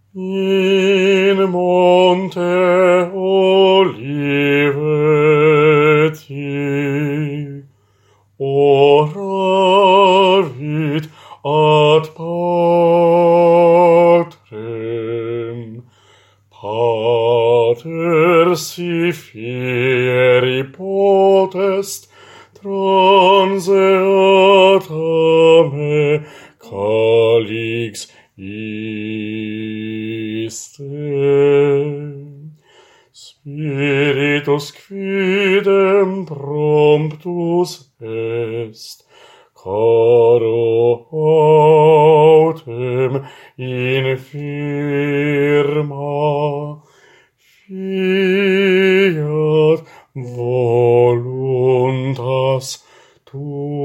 In monte Oliveti oravit ad patrem, pater si fieri potest transeata me calix iste. Spiritus quidem promptus est, caro autem infirma, fiat voluntas tua.